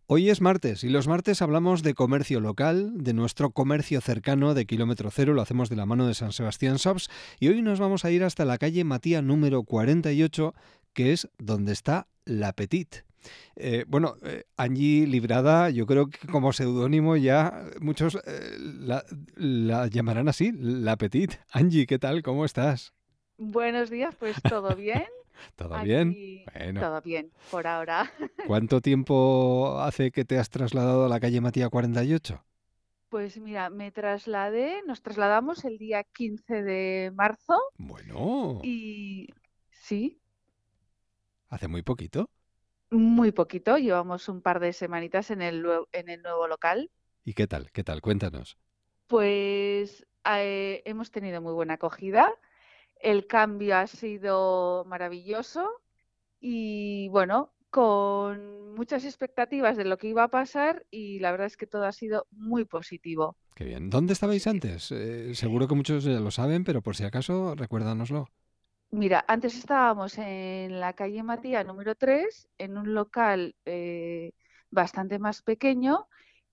Hoy es martes y los martes hablamos de comercio local, de nuestro comercio cercano de Kilómetro Cero, lo hacemos de la mano de San Sebastián Shops y hoy nos vamos a ir hasta la calle Matía número 48, que es donde está La Petit. Angie Librada, yo creo que como seudónimo ya muchos la llamarán así, La Petit. Angie, ¿qué tal? ¿Cómo estás? Buenos días, pues todo bien. ¿Todo bien? Aquí Bueno, todo bien por ahora. ¿cuánto tiempo hace que te has trasladado a la calle Matía 48? Pues mira, nos trasladamos el día 15 de marzo Bueno, y sí, hace muy poquito. muy poquito, llevamos un par de semanitas en el nuevo local. ¿Y qué tal? ¿Qué tal? Cuéntanos. Pues hemos tenido muy buena acogida, el cambio ha sido maravilloso y bueno, con muchas expectativas de lo que iba a pasar y la verdad es que todo ha sido muy positivo, Qué bien. ¿Dónde muy estabais positivo. antes? Seguro que muchos ya lo saben, pero por si acaso, recuérdanoslo. Mira, antes estábamos en la calle Matía número 3, en un local bastante más pequeño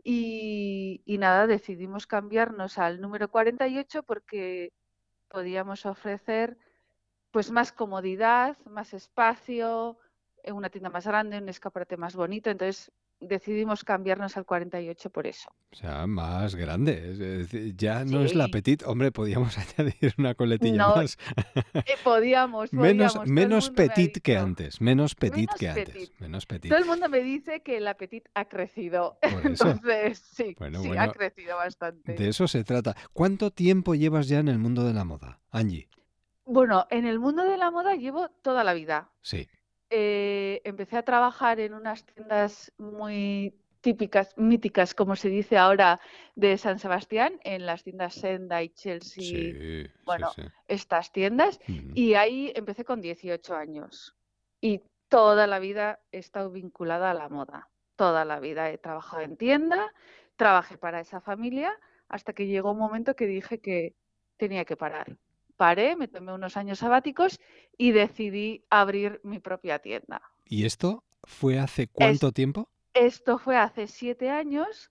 y nada, decidimos cambiarnos al número 48 porque podíamos ofrecer pues más comodidad, más espacio, una tienda más grande, un escaparate más bonito, entonces decidimos cambiarnos al 48 por eso. O sea, más grande. Es decir, ya no es la Sí, Petit. Hombre, podíamos añadir una coletilla no, más. podíamos, todo el Menos mundo me ha petit que dicho. antes. Menos petit Menos que petit. antes. Menos petit. Todo el mundo me dice que el apetito ha crecido. Por eso. Entonces, sí, Bueno, sí, ha bueno, crecido bastante. de eso se trata. ¿Cuánto tiempo llevas ya en el mundo de la moda, Angie? Bueno, en el mundo de la moda llevo toda la vida. Sí, Empecé a trabajar en unas tiendas muy típicas, míticas, como se dice ahora, de San Sebastián, en las tiendas Senda y Chelsea, sí, sí, bueno, sí. estas tiendas, Mm. y ahí empecé con 18 años. Y toda la vida he estado vinculada a la moda. Toda la vida he trabajado en tienda, trabajé para esa familia, hasta que llegó un momento que dije que tenía que parar. Paré, me tomé unos años sabáticos y decidí abrir mi propia tienda. ¿Y esto fue hace Es, cuánto tiempo? esto fue hace 7 años.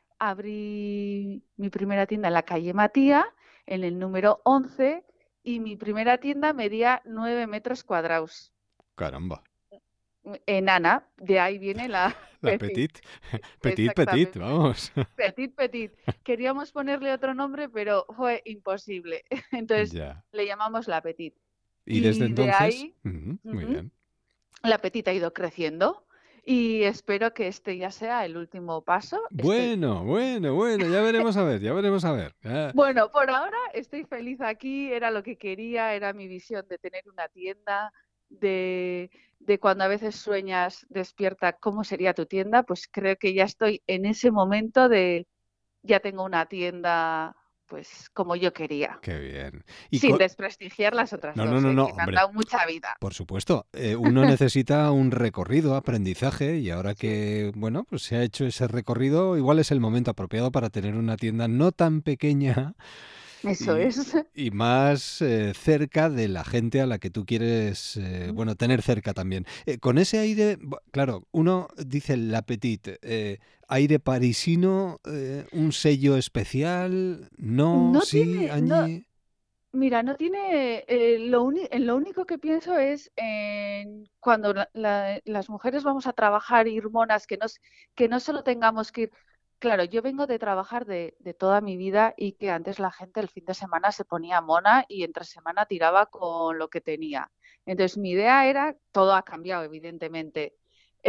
Abrí mi primera tienda en la calle Matía, en el número 11, y mi primera tienda medía 9 metros cuadrados. Caramba. Enana, de ahí viene la La Petit. Petit. Petit, petit, Exactamente. vamos. Petit, Petit. Queríamos ponerle otro nombre, pero fue imposible. Entonces Ya. le llamamos la Petit. Y desde Y de entonces, ahí, muy ujú, bien. la Petit ha ido creciendo y espero que este ya sea el último paso. Estoy Bueno, ya veremos a ver, ya veremos a ver. Ya. Bueno, por ahora estoy feliz aquí, era lo que quería, era mi visión de tener una tienda, de, de cuando a veces sueñas despierta cómo sería tu tienda, pues creo que ya estoy en ese momento de ya tengo una tienda pues como yo quería, Qué bien. Y sin desprestigiar las otras no, no, dos, no, no, que me han hombre, dado mucha vida. por supuesto. Uno necesita un recorrido, aprendizaje, y ahora Sí, que, bueno, pues se ha hecho ese recorrido, igual es el momento apropiado para tener una tienda no tan pequeña eso y, es. y más cerca de la gente a la que tú quieres, bueno, tener cerca también. Con ese aire, claro, uno dice la petit, aire parisino, un sello especial, no, No sí, tiene, no, Angie. Mira, no tiene, en lo único que pienso es en cuando las mujeres vamos a trabajar, ir monas, que no solo tengamos que ir. Claro, yo vengo de trabajar de toda mi vida y que antes la gente el fin de semana se ponía mona y entre semana tiraba con lo que tenía. Entonces, mi idea era, todo ha cambiado, evidentemente,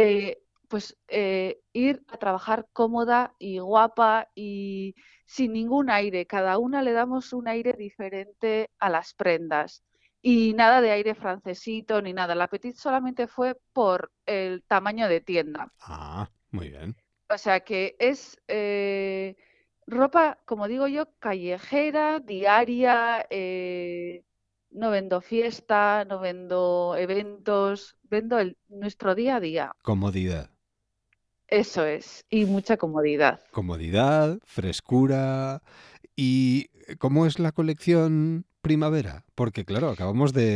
ir a trabajar cómoda y guapa y sin ningún aire. Cada una le damos un aire diferente a las prendas. Y nada de aire francesito ni nada. La Petit solamente fue por el tamaño de tienda. Ah, muy bien. O sea que es ropa, como digo yo, callejera, diaria. No vendo fiesta, no vendo eventos, vendo nuestro día a día. Comodidad. Eso es. Y mucha comodidad. Comodidad, frescura. ¿Y cómo es la colección primavera? Porque claro, acabamos de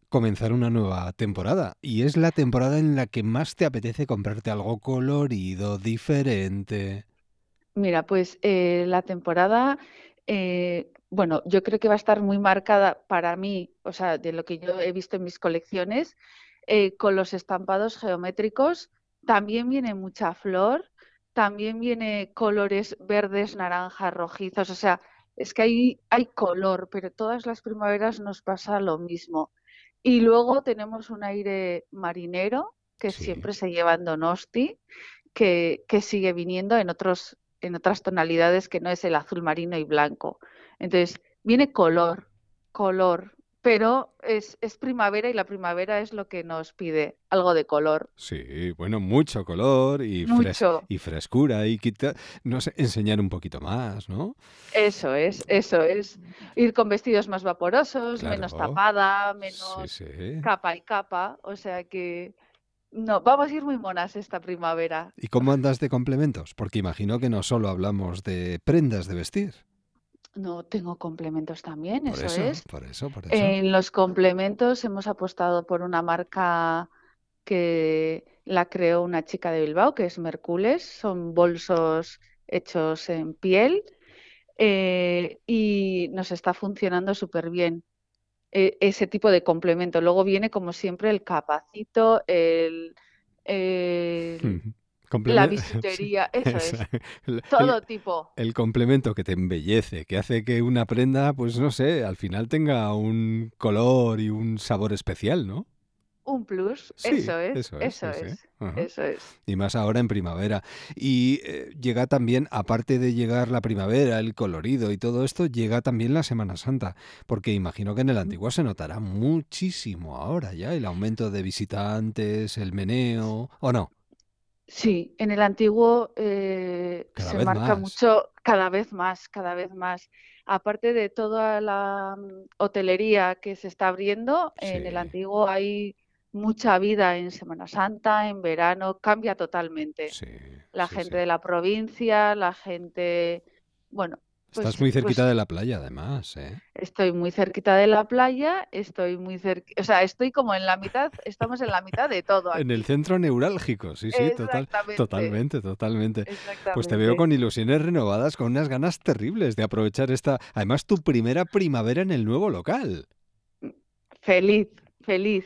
comenzar una nueva temporada. Y es la temporada en la que más te apetece comprarte algo colorido, diferente. Mira, pues la temporada, bueno, yo creo que va a estar muy marcada para mí, o sea, de lo que yo he visto en mis colecciones, con los estampados geométricos. También viene mucha flor, también viene colores verdes, naranjas, rojizos, o sea, es que hay color, pero todas las primaveras nos pasa lo mismo. Y luego tenemos un aire marinero que Sí. siempre se lleva en Donosti, que sigue viniendo en otras tonalidades que no es el azul marino y blanco. Entonces, viene color, color, pero es primavera y la primavera es lo que nos pide, algo de color. Sí, bueno, mucho color Mucho. y frescura y quita, no sé, enseñar un poquito más, ¿no? Eso es. Ir con vestidos más vaporosos, menos Claro, tapada, sí, menos sí. capa y capa. O sea que no, vamos a ir muy monas esta primavera. ¿Y cómo andas de complementos? Porque imagino que no solo hablamos de prendas de vestir. No tengo complementos también, Por eso eso, es. por eso, por eso. En los complementos hemos apostado por una marca que la creó una chica de Bilbao, que es Mercules. Son bolsos hechos en piel y nos está funcionando súper bien ese tipo de complemento. Luego viene, como siempre, el capacito, el- la Sí, bisutería, eso es, el, el- todo tipo. el complemento que te embellece, que hace que una prenda, pues no sé, al final tenga un color y un sabor especial, ¿no? Un plus, Sí, eso es, eso sí, sí. es, Ajá. eso es. Y más ahora en primavera. Y llega también, aparte de llegar la primavera, el colorido y todo esto, llega también la Semana Santa, porque imagino que en el antiguo se notará muchísimo ahora ya el aumento de visitantes, el meneo, ¿o no? Sí, en el antiguo Cada se vez marca más. mucho, cada vez más, cada vez más. Aparte de toda la hotelería que se está abriendo, en el Sí, antiguo hay mucha vida en Semana Santa, en verano, cambia totalmente. sí, La sí, gente sí. de la provincia, la gente, bueno, Estás muy cerquita pues de la playa, además, ¿eh? estoy muy cerquita de la playa, estoy muy cerca, o sea, estoy como en la mitad, estamos en la mitad de todo En el aquí. centro neurálgico, sí, sí, Exactamente, totalmente, totalmente. Pues te veo exactamente. con ilusiones renovadas, con unas ganas terribles de aprovechar esta, además tu primera primavera en el nuevo local. Feliz, feliz.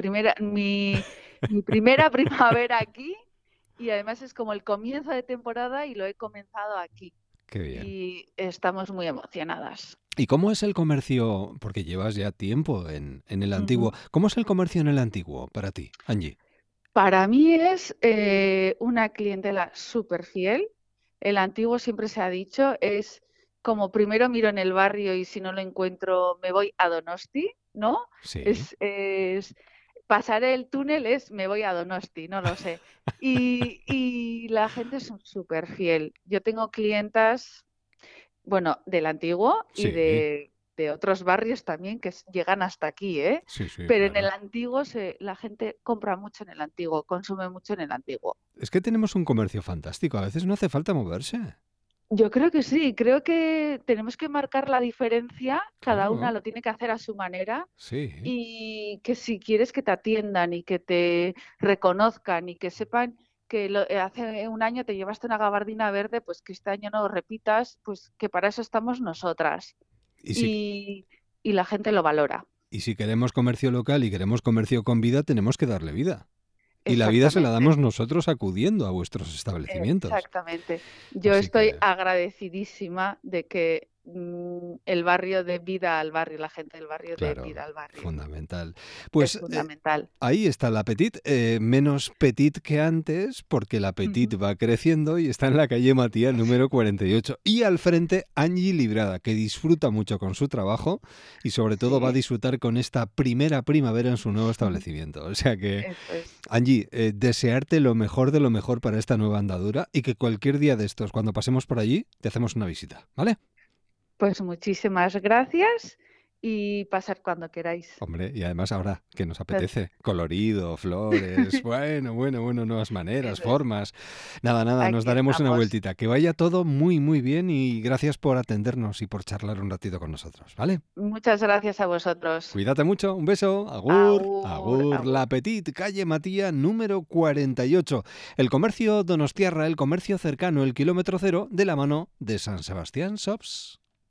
Mi primera primavera aquí y además es como el comienzo de temporada y lo he comenzado aquí Qué bien. y estamos muy emocionadas. ¿Y cómo es el comercio? Porque llevas ya tiempo en el antiguo. Ujú. ¿Cómo es el comercio en el antiguo para ti, Angie? Para mí es una clientela súper fiel. El antiguo siempre se ha dicho, es como primero miro en el barrio y si no lo encuentro me voy a Donosti, ¿no? Sí. Es pasar el túnel es me voy a Donosti, no lo sé. Y la gente es súper fiel. Yo tengo clientas, bueno, del antiguo y Sí, de otros barrios también que llegan hasta aquí, ¿eh? sí, sí, Pero en el claro. antiguo la gente compra mucho en el antiguo, consume mucho en el antiguo. Es que tenemos un comercio fantástico. A veces no hace falta moverse. Yo creo que sí, creo que tenemos que marcar la diferencia, cada una Claro, lo tiene que hacer a su manera sí. y que si quieres que te atiendan y que te reconozcan y que sepan que hace un año te llevaste una gabardina verde, pues que este año no lo repitas, pues que para eso estamos nosotras Y si, y, y la gente lo valora. y si queremos comercio local y queremos comercio con vida, tenemos que darle vida. Y la vida se la Exactamente, damos nosotros acudiendo a vuestros establecimientos. exactamente. Yo Así estoy que, agradecidísima de que el barrio dé vida al barrio, la gente del barrio dé claro, vida al barrio. fundamental. Es Pues fundamental. ahí está el Petit, menos petit que antes, porque el Petit Ujú. va creciendo y está en la calle Matías número 48. Y al frente, Angie Librada, que disfruta mucho con su trabajo y sobre todo va a Sí, disfrutar con esta primera primavera en su nuevo establecimiento. O sea que, eso es. Angie, desearte lo mejor de lo mejor para esta nueva andadura y que cualquier día de estos, cuando pasemos por allí, te hacemos una visita, ¿vale? Pues muchísimas gracias y pasar cuando queráis. Hombre, y además ahora que nos apetece, colorido, flores, bueno, nuevas maneras, Eso es. formas. Nada, nos Aquí daremos una estamos. vueltita. Que vaya todo muy bien y gracias por atendernos y por charlar un ratito con nosotros, ¿vale? Muchas gracias a vosotros. Cuídate mucho, un beso, Agur, agur, agur. La Petit, calle Matía, número 48. El comercio donostiarra, el comercio cercano, el kilómetro cero, de la mano de San Sebastián Shops.